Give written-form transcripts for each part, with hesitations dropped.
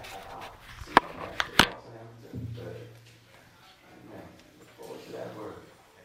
See you back there also having to Amen. Look forward to that word.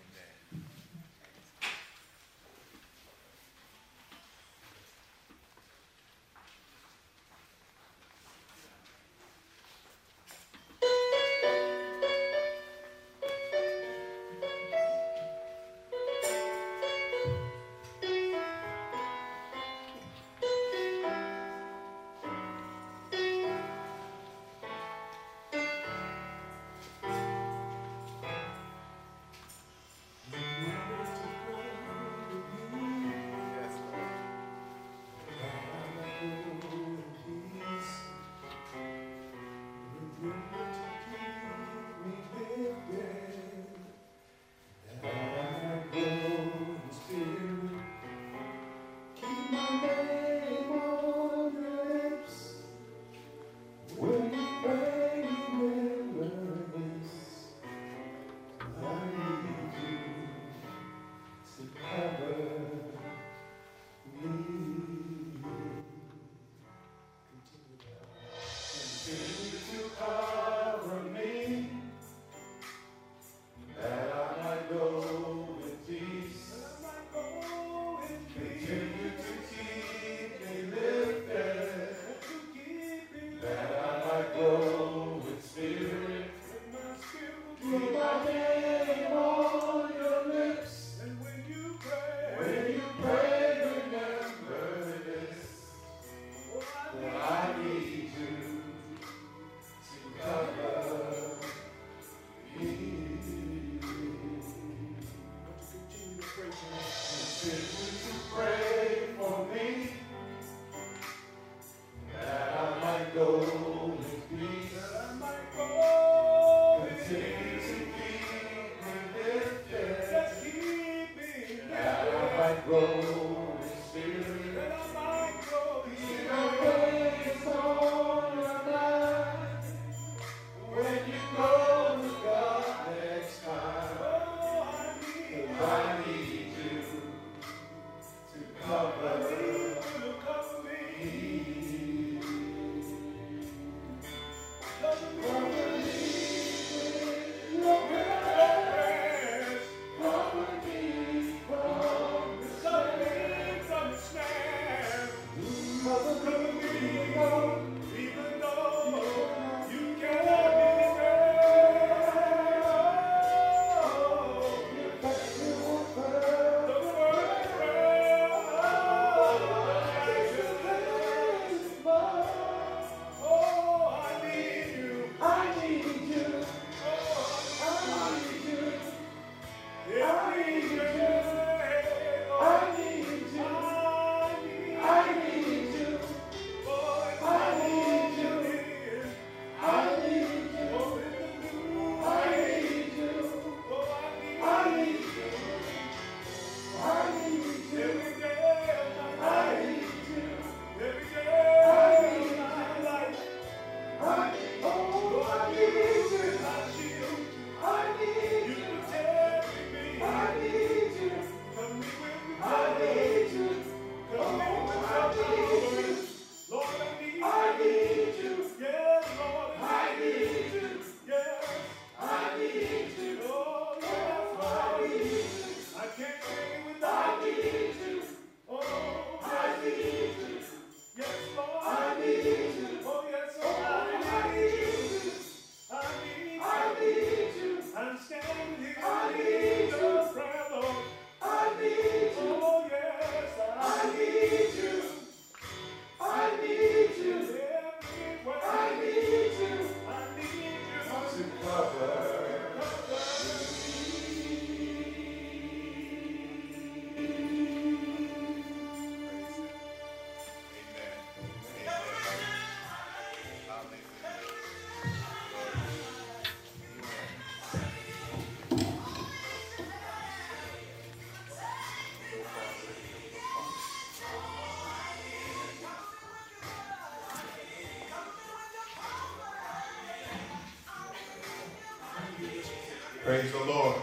Praise the Lord.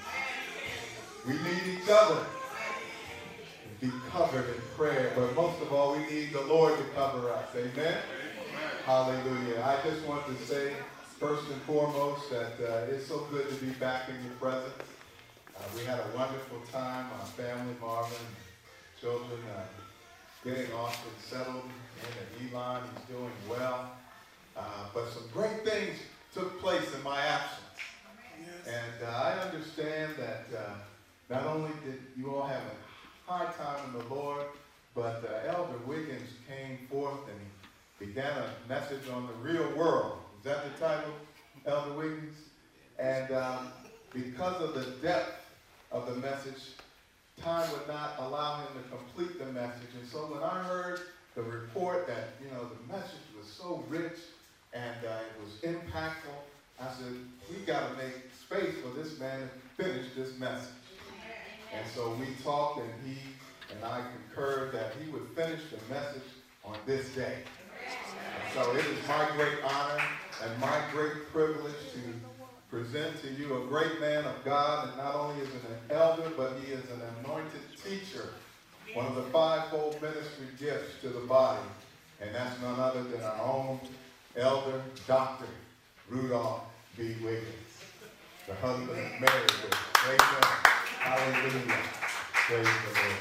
We need each other to be covered in prayer, but most of all, we need the Lord to cover us. Amen? Hallelujah. I just want to say, first and foremost, that it's so good to be back in your presence. We had a wonderful time, our family, Marvin, children, getting Austin settled in at Elon. He's doing well. But some great things took place in my absence. And I understand that not only did you all have a high time in the Lord, but Elder Wiggins came forth and he began a message on the real world. Is that the title, Elder Wiggins? And because of the depth of the message, time would not allow him to complete the message. And so when I heard the report that, the message was so rich and it was impactful, I said, we got to make space for this man to finish this message. And so we talked, and he and I concurred that he would finish the message on this day. And so it is my great honor and my great privilege to present to you a great man of God, and not only is he an elder, but he is an anointed teacher, one of the fivefold ministry gifts to the body, and that's none other than our own elder, Dr. Rudolph B. Wiggins, the husband of Mary. Praise God. Hallelujah. Praise the Lord.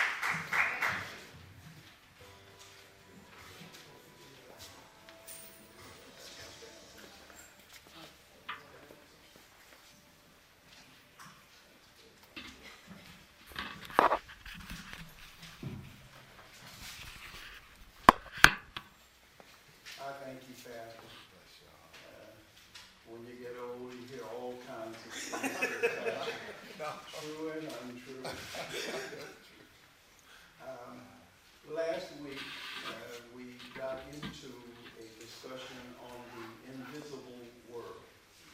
I thank you, Pastor. When you get old, you hear all kinds of things, true and untrue. Last week, we got into a discussion on the invisible world.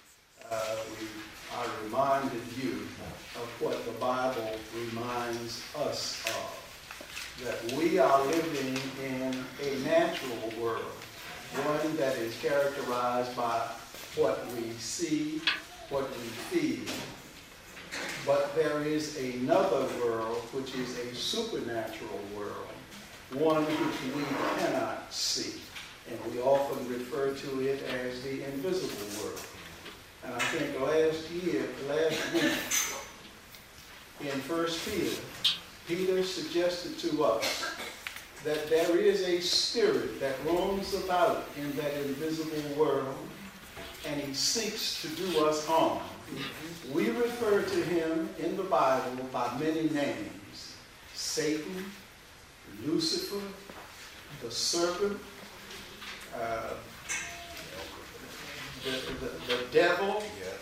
I reminded you of what the Bible reminds us of, that we are living in a natural world, one that is characterized by what we see, what we feel. But there is another world, which is a supernatural world, one which we cannot see. And we often refer to it as the invisible world. And I think last week, in 1 Peter, Peter suggested to us that there is a spirit that roams about in that invisible world, and he seeks to do us harm. We refer to him in the Bible by many names: Satan, Lucifer, the serpent, the devil.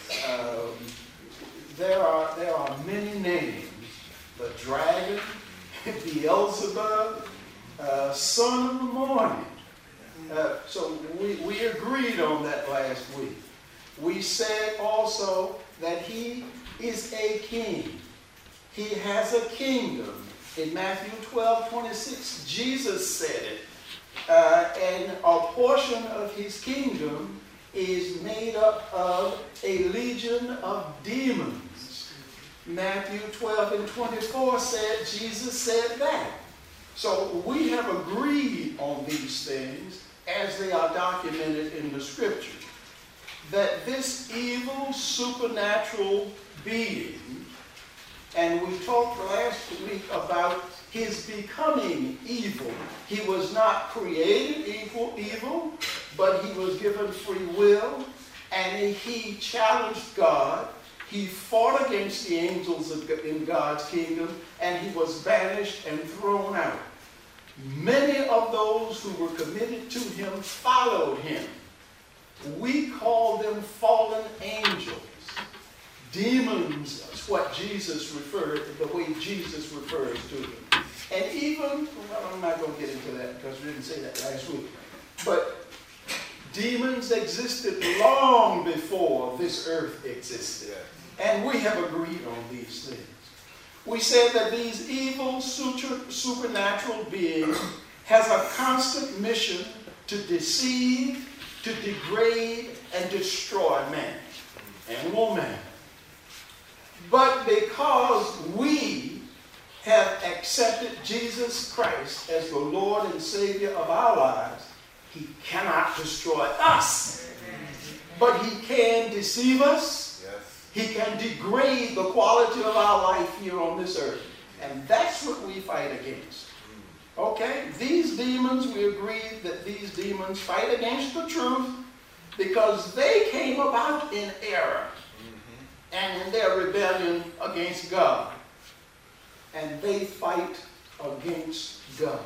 There are many names. The dragon, Beelzebub, son of the morning. So we agreed on that last week. We said also that he is a king. He has a kingdom. In Matthew 12:26, Jesus said it. And a portion of his kingdom is made up of a legion of demons. Matthew 12:24 said, Jesus said that. So we have agreed on these things as they are documented in the scripture, that this evil supernatural being, and we talked last week about his becoming evil. He was not created evil, but he was given free will, and he challenged God. He fought against the angels in God's kingdom, and he was banished and thrown out. Many of those who were committed to him followed him. We call them fallen angels. Demons is what Jesus referred, the way Jesus refers to them. And even, well, I'm not going to get into that because we didn't say that last week, but demons existed long before this earth existed. And we have agreed on these things. We said that these evil supernatural beings has a constant mission to deceive, to degrade, and destroy man and woman. But because we have accepted Jesus Christ as the Lord and Savior of our lives, he cannot destroy us. But he can deceive us. Yes. He can degrade the quality of our life here on this earth. And that's what we fight against. Okay? These demons, we agreed that these demons fight against the truth because they came about in error and in their rebellion against God. And they fight against God.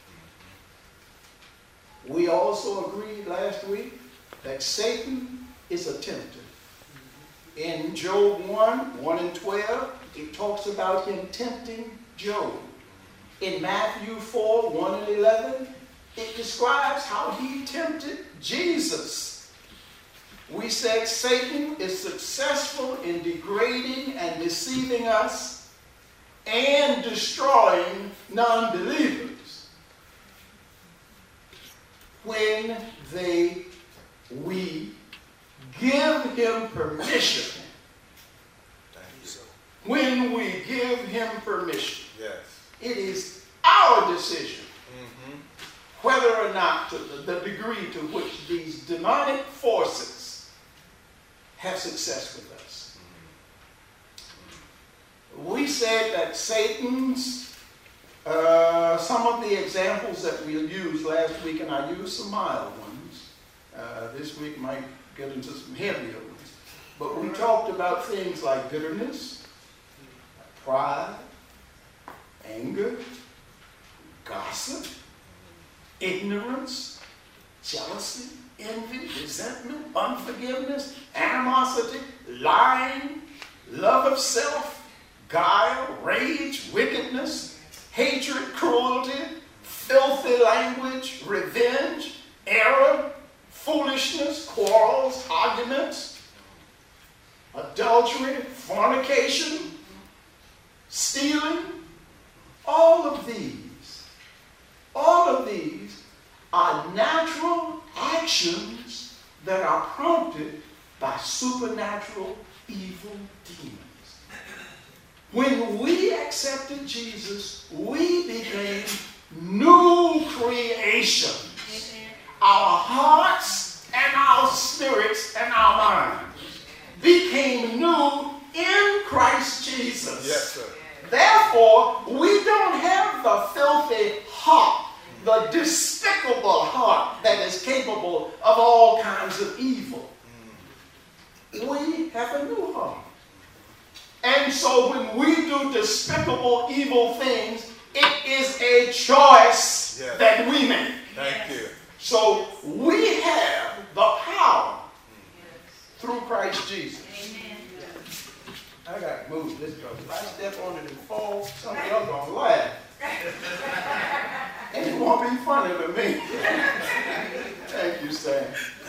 We also agreed last week that Satan is a tempter. In Job 1 and 12, it talks about him tempting Job. In Matthew 4, 1 and 11, it describes how he tempted Jesus. We said Satan is successful in degrading and deceiving us and destroying non-believers when we give him permission. When we give him permission. Yes. It is our decision whether or not to the degree to which these demonic forces have success with us. We said that Satan's, some of the examples that we used last week, and I used some mild ones. This week might get into some heavier ones. But we talked about things like bitterness, pride, anger, gossip, ignorance, jealousy, envy, resentment, unforgiveness, animosity, lying, love of self, guile, rage, wickedness, hatred, cruelty, filthy language, revenge, error, foolishness, quarrels, arguments, adultery, fornication, stealing. All of these are natural actions that are prompted by supernatural evil demons. When we accepted Jesus, we became new creations. Our hearts and our spirits and our minds became new in Christ Jesus. Yes, sir. Therefore, we don't have the filthy heart, the despicable heart that is capable of all kinds of evil. We have a new heart. And so when we do despicable evil things, it is a choice that we make. Thank you. So we have the power through Christ Jesus. I got to move this because if I step on it and fall, somebody else going to laugh. And it won't be funny to me. Thank you, Sam.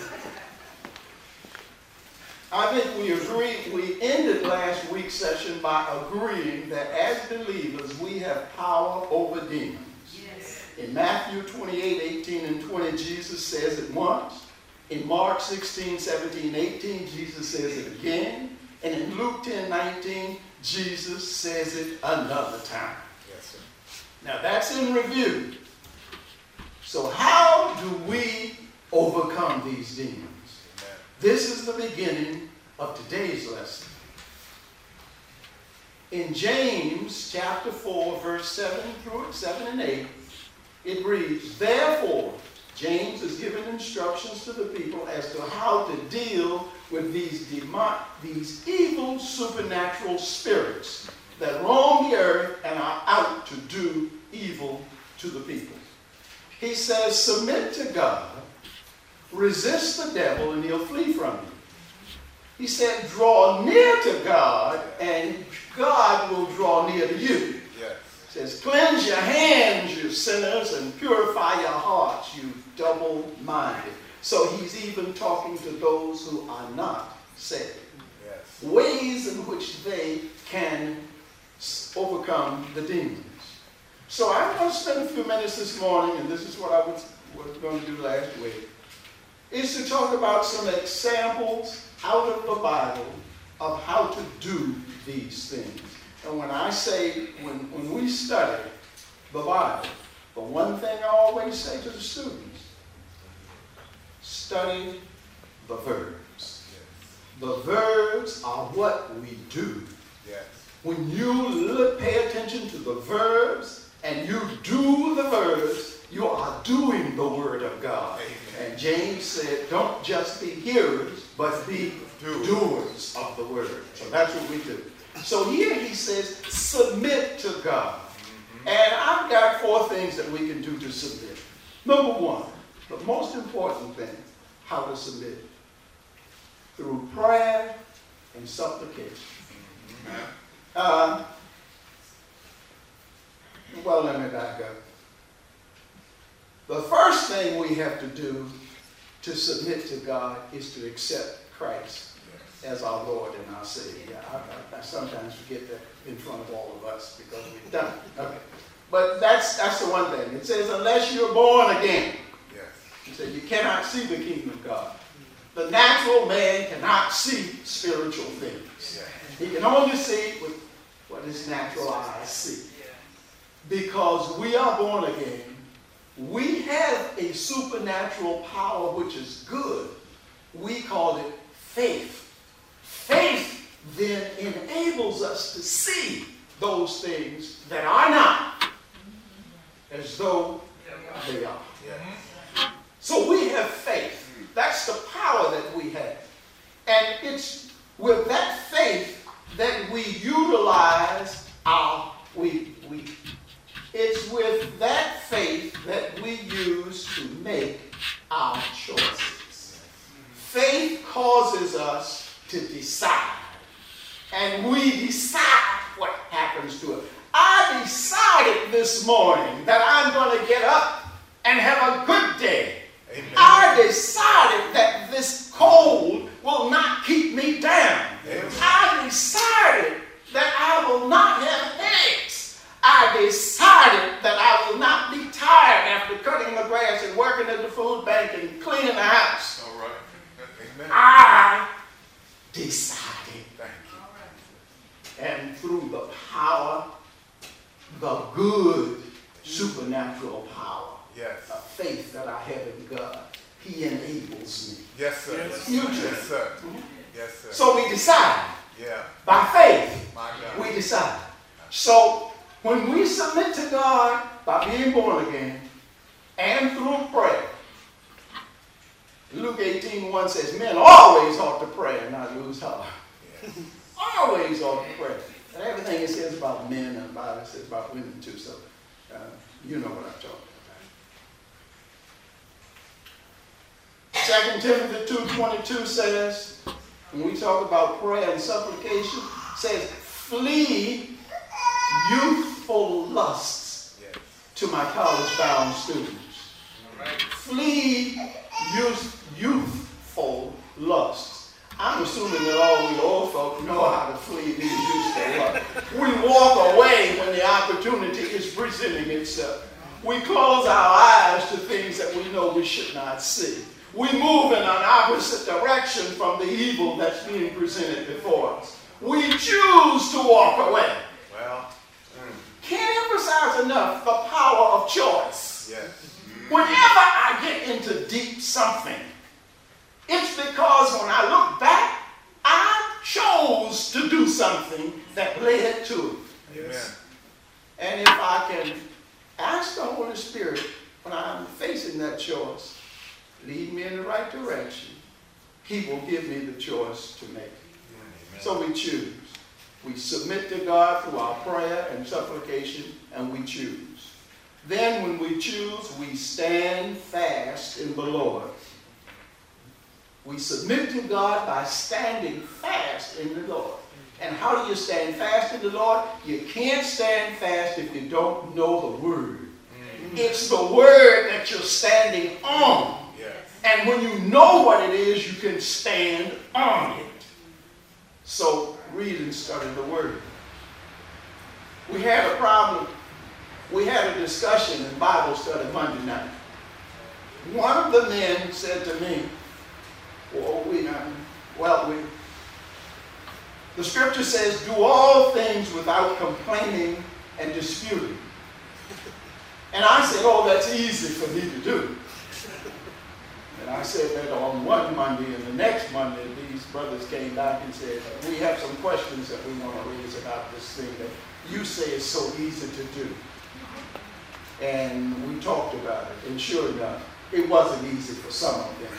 I think we ended last week's session by agreeing that as believers we have power over demons. Yes. In Matthew 28, 18 and 20, Jesus says it once. In Mark 16, 17, 18, Jesus says it again. And in Luke 10, 19, Jesus says it another time. Yes, sir. Now that's in review. So how do we overcome these demons? Amen. This is the beginning of today's lesson. In James chapter 4, verse 7 and 8, it reads, therefore, James is giving instructions to the people as to how to deal with these evil supernatural spirits that roam the earth and are out to do evil to the people. He says, submit to God, resist the devil, and he'll flee from you. He said, draw near to God, and God will draw near to you. Yes. He says, cleanse your hands, you sinners, and purify your hearts, you double-minded. So he's even talking to those who are not saved. Yes. Ways in which they can overcome the demons. So I'm going to spend a few minutes this morning, and this is what I was going to do last week, is to talk about some examples out of the Bible of how to do these things. And when I say, when we study the Bible, the one thing I always say to the students study the verbs. The verbs are what we do. Yes. When you pay attention to the verbs and you do the verbs, you are doing the word of God. Amen. And James said, don't just be hearers, but be doers of the word. So that's what we do. So here he says, submit to God. And I've got 4 things that we can do to submit. Number 1, the most important thing, how to submit. Through prayer and supplication. Well, let me back up. The first thing we have to do to submit to God is to accept Christ as our Lord and our Savior. I sometimes forget that in front of all of us because we've done it. Okay. But that's the one thing. It says, unless you're born again. Yes. He said, you cannot see the kingdom of God. The natural man cannot see spiritual things. He can only see with what his natural eyes see. Because we are born again, we have a supernatural power which is good. We call it faith. Faith then enables us to see those things that are not as though they are. So we have faith. That's the power that we have. And it's with that faith that we utilize it's with that faith that we use to make our choices. Faith causes us to decide. And we decide what happens to it. I decided this morning that I'm going to get up and have a good day. Amen. I decided that this cold will not keep me down. Amen. I decided that I will not have headaches. I decided that I will not be tired after cutting the grass and working at the food bank and cleaning the house. All right. Amen. I decided. Thank you. And through the power, the good supernatural power, yes, the faith that I have in God, He enables me. Yes, sir. Yes, sir. Yes, sir. So we decide. Yeah. By faith, my God, we decide. So when we submit to God by being born again and through prayer, Luke 18:1 says, men always ought to pray and not lose heart. Yes. Always ought to pray. And everything it says about men and the Bible says about women too. So you know what I'm talking about. 2 Timothy 2:22 says, when we talk about prayer and supplication, says, flee youthful lusts. yes, To my college-bound students. right. Flee youthful lusts. I'm assuming that all we old folk know how to flee these youthful lusts. We walk away when the opportunity is presenting itself. We close our eyes to things that we know we should not see. We move in an opposite direction from the evil that's being presented before us. We choose to walk away. Well, Can't emphasize enough the power of choice. yes. Whenever I get into deep something, it's because when I look back, I chose to do something that led to it. Amen. And if I can ask the Holy Spirit when I'm facing that choice, lead me in the right direction, He will give me the choice to make. Amen. So we choose. We submit to God through our prayer and supplication, and we choose. Then when we choose, we stand fast in the Lord. We submit to God by standing fast in the Lord. And how do you stand fast in the Lord? You can't stand fast if you don't know the Word. It's the Word that you're standing on. Yes. And when you know what it is, you can stand on it. So read and study the Word. We had a problem. We had a discussion in Bible study Monday night. One of the men said to me, the scripture says, do all things without complaining and disputing. And I said, oh, that's easy for me to do. And I said that on one Monday, and the next Monday, these brothers came back and said, we have some questions that we want to raise about this thing that you say is so easy to do. And we talked about it, and sure enough, it wasn't easy for some of them.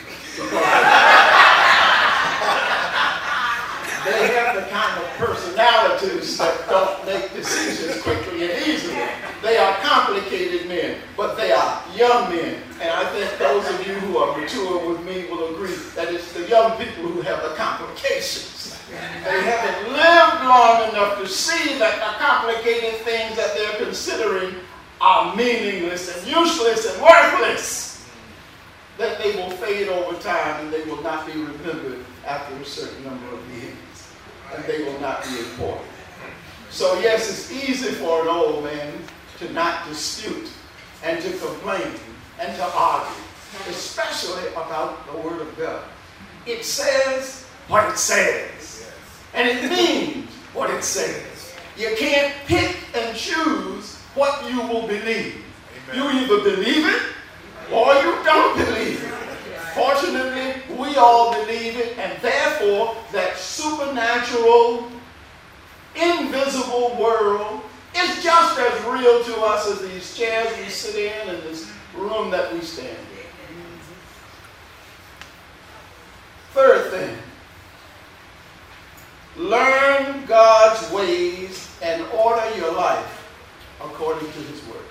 They have the kind of personalities that don't make decisions quickly and easily. They are complicated men, but they are young men. And I think those of you who are mature with me will agree that it's the young people who have the complications. They haven't lived long enough to see that the complicated things that they're considering are meaningless and useless and worthless. That they will fade over time and they will not be remembered after a certain number of years. And they will not be important. So yes, it's easy for an old man to not dispute and to complain and to argue, especially about the Word of God. It says what it says. And it means what it says. You can't pick and choose what you will believe. You either believe it or you don't believe it. Fortunately, we all believe it, and therefore that supernatural, invisible world is just as real to us as these chairs we sit in and this room that we stand in. Third thing, learn God's ways and order your life according to His Word.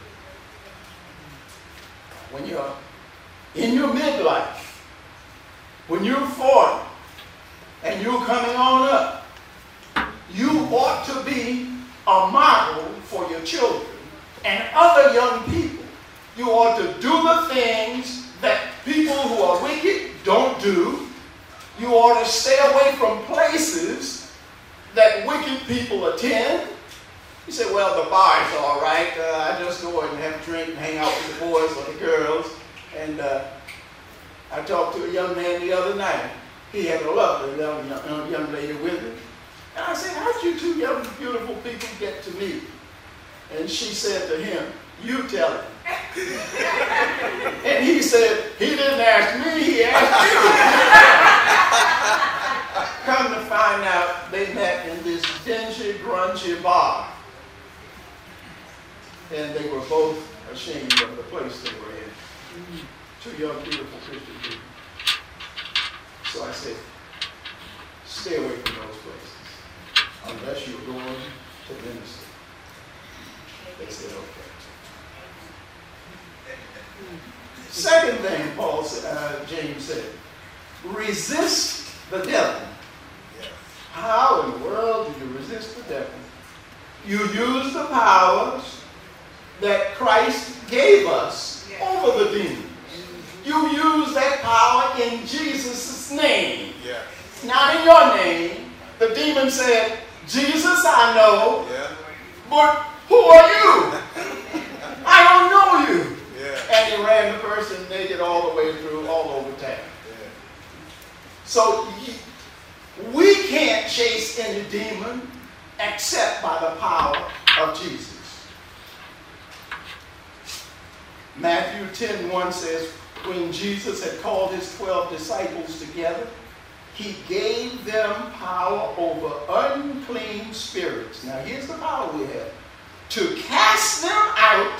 When you're in your midlife, when you're 40 and you're coming on up, you ought to be a model for your children and other young people. You ought to do the things that people who are wicked don't do. You ought to stay away from places that wicked people attend. You say, well, the bar is all right. I just go and have a drink and hang out with the boys or the girls. And I talked to a young man the other night. He had a lovely young lady with him. And I said, how'd you two young, beautiful people get to meet? And she said to him, you tell him. And he said, he didn't ask me, he asked you. Come to find out, they met in this dingy, grungy bar. And they were both ashamed of the place they were in. Two young, beautiful Christian people. So I said, stay away from those places, unless you're going to minister. They said, okay. Second thing James said, resist the devil. How in the world do you resist the devil? You use the powers that Christ gave us over the demons. You use that power in Jesus' name. Not in your name. The demon said, Jesus, I know, but who are you? I don't know you. And he ran the person naked all the way through, all over town. So we can't chase any demon except by the power of Jesus. Matthew 10:1 says, when Jesus had called his 12 disciples together, he gave them power over unclean spirits. Now here's the power we have. To cast them out.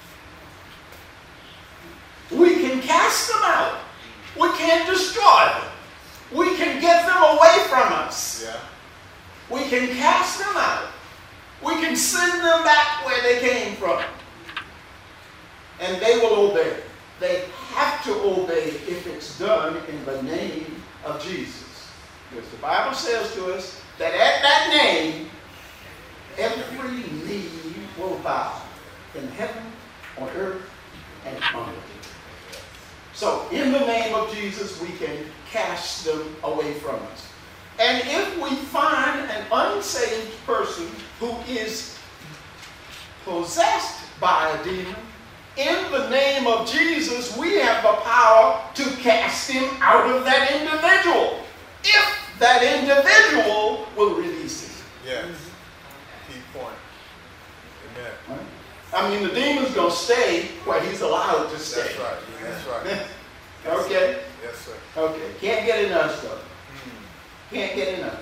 We can cast them out. We can't destroy them. We can get them away from us. We can cast them out. We can send them back where they came from. And they will obey. They have to obey if it's done in the name of Jesus. Because the Bible says to us that at that name, every knee will bow in heaven, on earth, and on earth. So in the name of Jesus, we can cast them away from us. And if we find an unsaved person who is possessed by a demon, in the name of Jesus, we have the power to cast him out of that individual. If that individual will release him. Yes. Key point. Amen. Right? I mean, the demon's going to stay where he's allowed to stay. That's right. That's right. Okay? Yes, sir. Okay, can't get in us though. Can't get in us.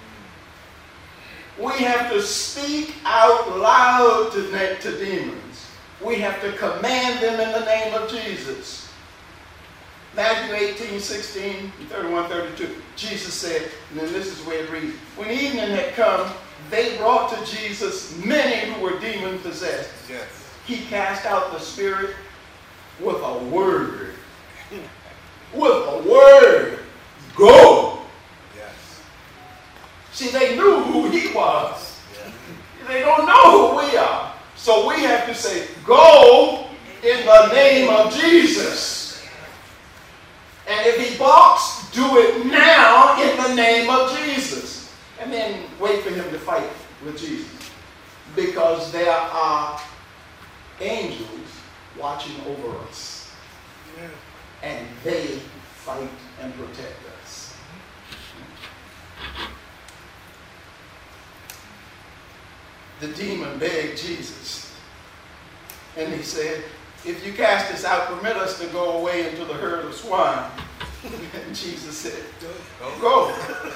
We have to speak out loud to demons. We have to command them in the name of Jesus. Matthew 18, 16, 31, 32. Jesus said, and then this is where it reads, when evening had come, they brought to Jesus many who were demon possessed. Yes. He cast out the spirit with a word. With a word. Go. Yes. See, they knew who he was. Yeah. They don't know who we are. So we have to say, go in the name of Jesus. And if he balks, do it now in the name of Jesus. And then wait for him to fight with Jesus. Because there are angels watching over us. Yeah. And they fight and protect us. The demon begged Jesus. And he said, if you cast us out, permit us to go away into the herd of swine. And Jesus said, go.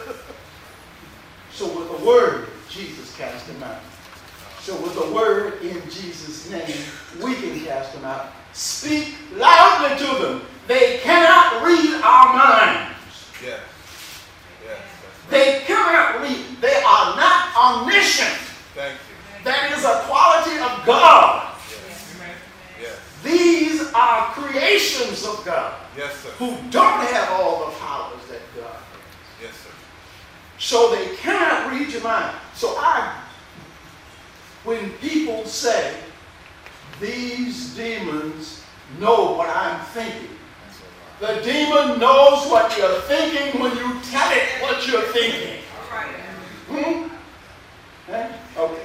So with a word, Jesus cast them out. So with a word in Jesus' name, we can cast them out. Speak loudly to them. They cannot read our minds. Yes. Yes. They cannot read. They are not omniscient. Thank you. That is a quality of God. Yes. Yes. These are creations of God. Yes, sir. Who don't have all the powers that God has. Yes, sir. So they cannot read your mind. So when people say, these demons know what I'm thinking. The demon knows what you're thinking when you tell it what you're thinking. Eh? Okay.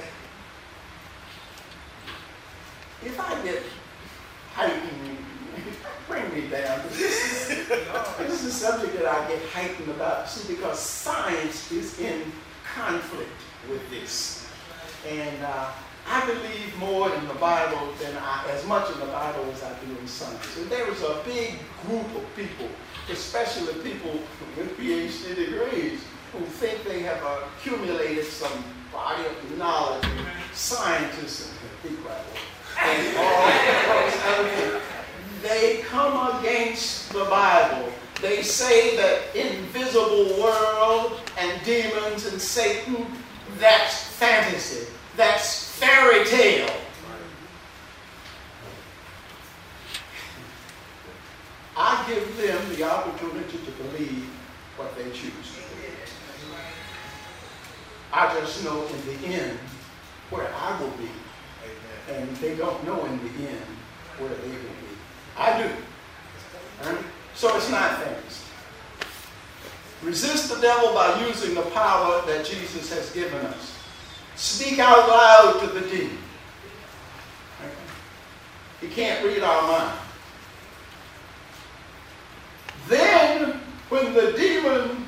If I get heightened, bring me down. This is a subject that I get heightened about. See, because science is in conflict with this. And I believe more in the Bible than as much in the Bible as I do in science. And there is a big group of people, especially people with PhD degrees, who think they have accumulated some body of knowledge, and scientists and all those other things. They come against the Bible. They say that invisible world and demons and Satan, that's fantasy. That's fairy tale. I give them the opportunity to believe what they choose to believe. I just know in the end where I will be. And they don't know in the end where they will be. I do. Right? So it's not fantasy. Resist the devil by using the power that Jesus has given us. Speak out loud to the demon. He can't read our mind. Then, when the demon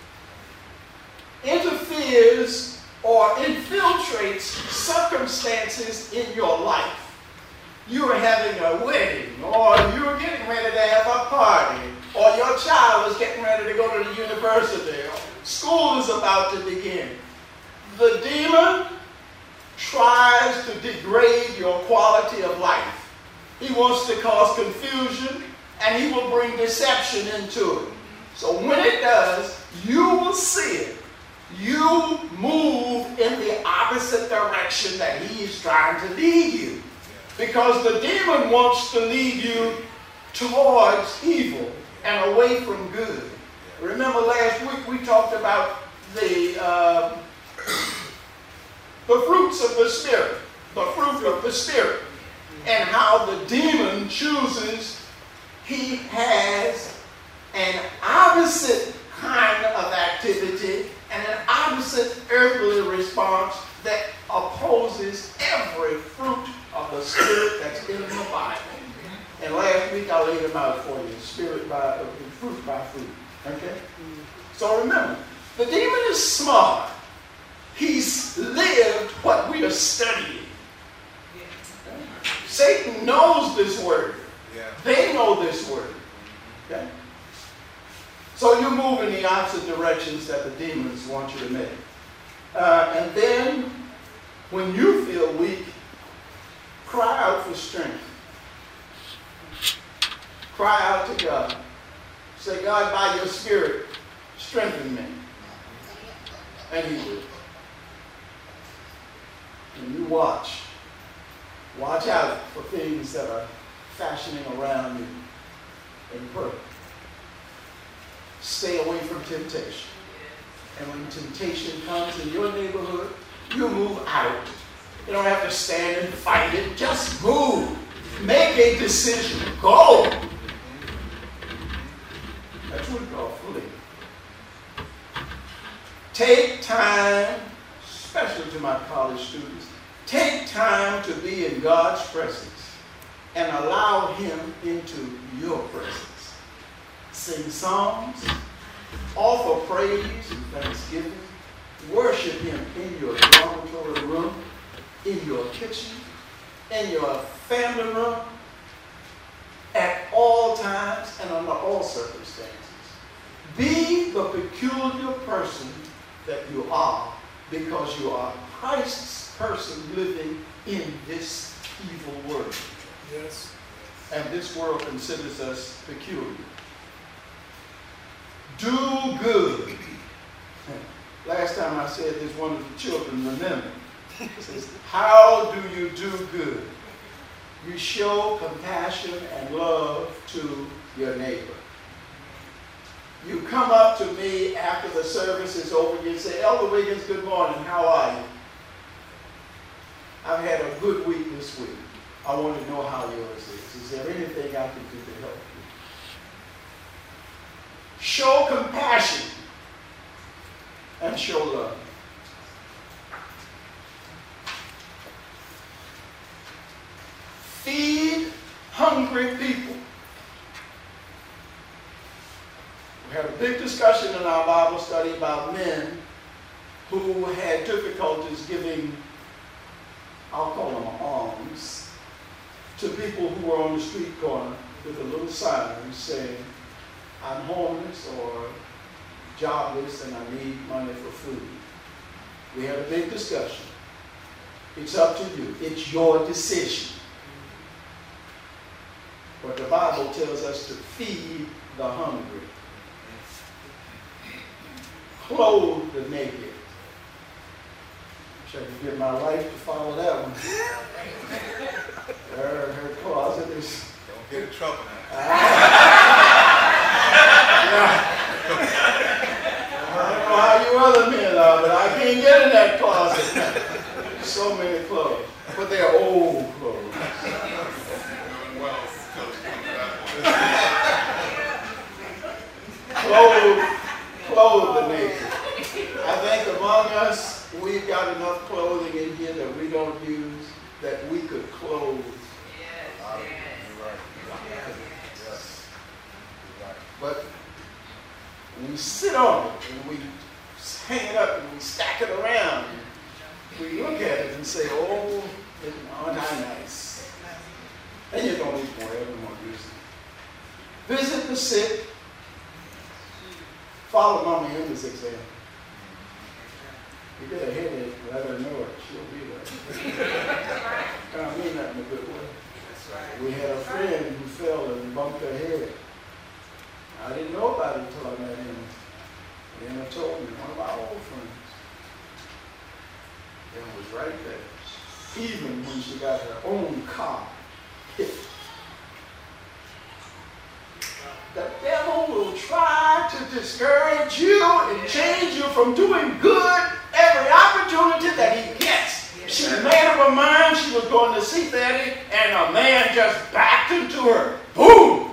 interferes or infiltrates circumstances in your life, you're having a wedding, or you're getting ready to have a party, or your child is getting ready to go to the university, or school is about to begin. The demon tries to degrade your quality of life. He wants to cause confusion, and he will bring deception into it. So when it does, you will see it. You move in the opposite direction that he is trying to lead you. Because the demon wants to lead you towards evil and away from good. Remember last week we talked about the fruits of the Spirit. The fruit of the Spirit. And how the demon chooses, he has an opposite kind of activity and an opposite earthly response that opposes every fruit of the Spirit that's in the Bible. And last week I laid them out for you, fruit by fruit. Okay? So remember, the demon is smart. He's lived what we are studying. Satan knows this word. Yeah. They know this word. Okay? So you move in the opposite directions that the demons want you to make. And then, when you feel weak, cry out for strength. Cry out to God. Say, God, by your Spirit, strengthen me. And He will. And you watch. Watch out for things that are fashioning around you and pray. Stay away from temptation. And when temptation comes in your neighborhood, you move out. You don't have to stand and fight it. Just move. Make a decision. Go. That's what we call flee. Take time, especially to my college students, take time to be in God's presence and allow Him into your presence. Sing songs, offer praise and thanksgiving, worship Him in your dormitory room, in your kitchen, in your family room, at all times and under all circumstances. Be the peculiar person that you are, because you are Christ's person living in this evil world. Yes. And this world considers us peculiar. Do good. Last time I said this, one of the children remembered. It says, how do you do good? You show compassion and love to your neighbor. You come up to me after the service is over, you say, Elder Wiggins, good morning, how are you? I've had a good week this week. I want to know how yours is. Is there anything I can do to help you? Show compassion and show love. Feed hungry people. We had a big discussion in our Bible study about men who had difficulties giving, I'll call them alms, to people who were on the street corner with a little sign saying, I'm homeless or jobless and I need money for food. We had a big discussion. It's up to you. It's your decision. But the Bible tells us to feed the hungry. Clothe the naked. I wish I could get my wife to follow that one. Her closet is... Don't get in trouble now. I don't know how you other men are, but I can't get in that closet. So many clothes. But they're old clothes. Clothe the naked. I think among us, we've got enough clothing in here that we don't use, that we could clothe. But we sit on it and we hang it up and we stack it around. And we look at it and say, oh, aren't I nice? And you don't need more, everyone uses it. Visit the sick. Follow Mama Henry's example. You get a headache, let her know it. She'll be there. I don't mean that in a good way. We had a friend who fell and bumped her head. I didn't know about it until I met him. And Anna told me, one of our old friends. And was right there. Even when she got her own car hit. The devil will try to discourage you and change you from doing good every opportunity that he gets. She made up her mind she was going to see Daddy, and a man just backed into her. Boom!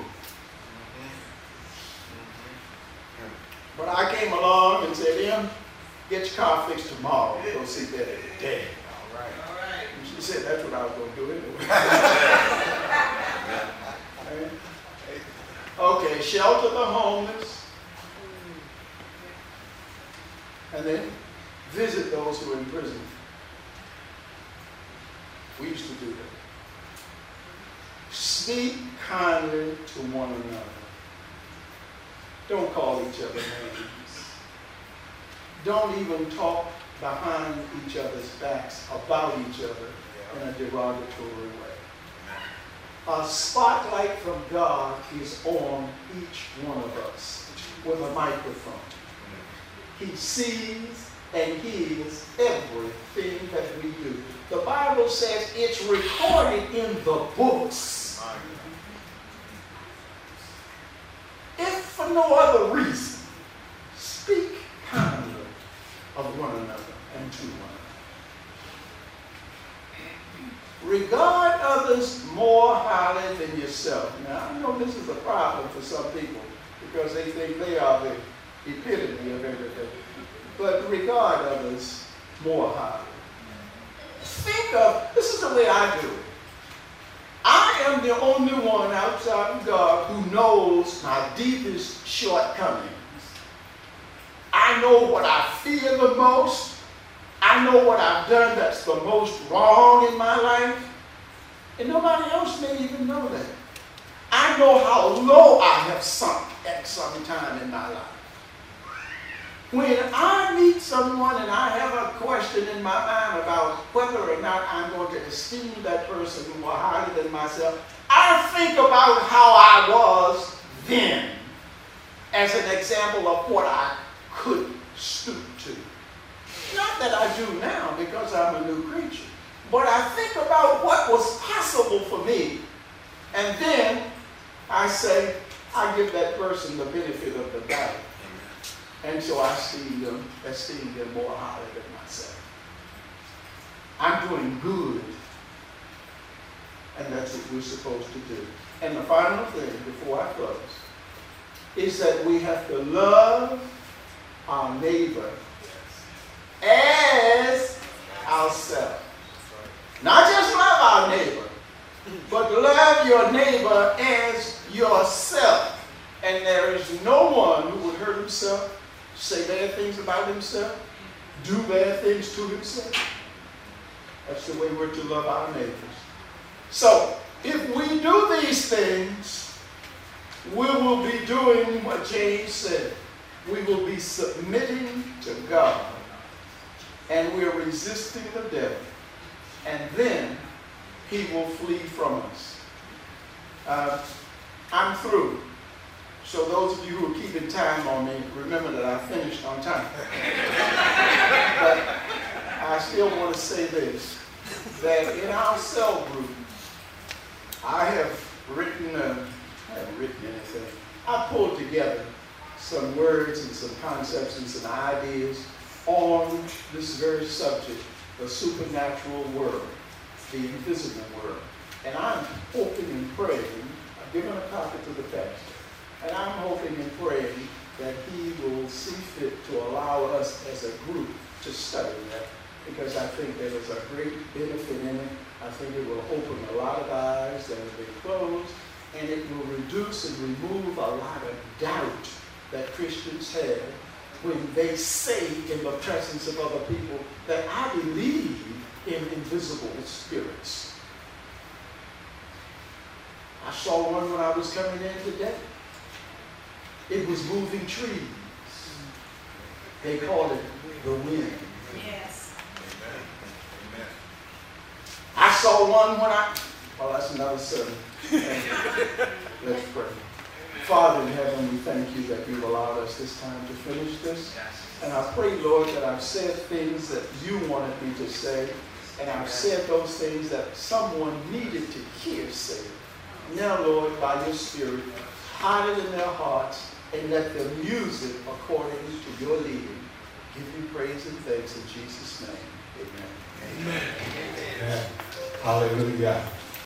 But I came along and said, Em, get your car fixed tomorrow. Go see Daddy today. All right. And she said, that's what I was going to do anyway. Okay, shelter the homeless. And then visit those who are in prison. We used to do that. Speak kindly to one another. Don't call each other names. Don't even talk behind each other's backs about each other in a derogatory way. A spotlight from God is on each one of us with a microphone. He sees and hears everything that we do. The Bible says it's recorded in the books. If for no other reason, speak kindly of one another and to one another. Regard others more highly than yourself. Now, I know this is a problem for some people because they think they are the epitome of everything. But regard others more highly. Think of, this is the way I do it. I am the only one outside of God who knows my deepest shortcomings. I know what I fear the most. I know what I've done that's the most wrong in my life. And nobody else may even know that. I know how low I have sunk at some time in my life. When I meet someone and I have a question in my mind about whether or not I'm going to esteem that person more highly than myself, I think about how I was then as an example of what I could stoop to. Not that I do now because I'm a new creature, but I think about what was possible for me, and then I say, I give that person the benefit of the doubt. And so I esteem them more highly than myself. I'm doing good. And that's what we're supposed to do. And the final thing before I close is that we have to love our neighbor as ourselves. Not just love our neighbor, but love your neighbor as yourself. And there is no one who would hurt himself, say bad things about himself, do bad things to himself. That's the way we're to love our neighbors. So, if we do these things, we will be doing what James said. We will be submitting to God. And we're resisting the devil. And then he will flee from us. I'm through. So those of you who are keeping time on me, remember that I finished on time. But I still want to say this, that in our cell group, I haven't written anything. I pulled together some words and some concepts and some ideas on this very subject, the supernatural world, the invisible world. And I'm hoping and praying, I've given a copy to the pastor, and I'm hoping and praying that he will see fit to allow us as a group to study that, because I think there is a great benefit in it. I think it will open a lot of eyes that have been closed, and it will reduce and remove a lot of doubt that Christians have when they say in the presence of other people that I believe in invisible spirits. I saw one when I was coming in today. It was moving trees. They called it the wind. Yes. Amen. I saw one when well, that's another sermon. Let's pray. Father in heaven, we thank you that you've allowed us this time to finish this. And I pray, Lord, that I've said things that you wanted me to say, and I've said those things that someone needed to hear said. Now, Lord, by your Spirit, hide it in their hearts and let them use it according to your leading. Give you praise and thanks in Jesus' name. Amen. Amen. Hallelujah.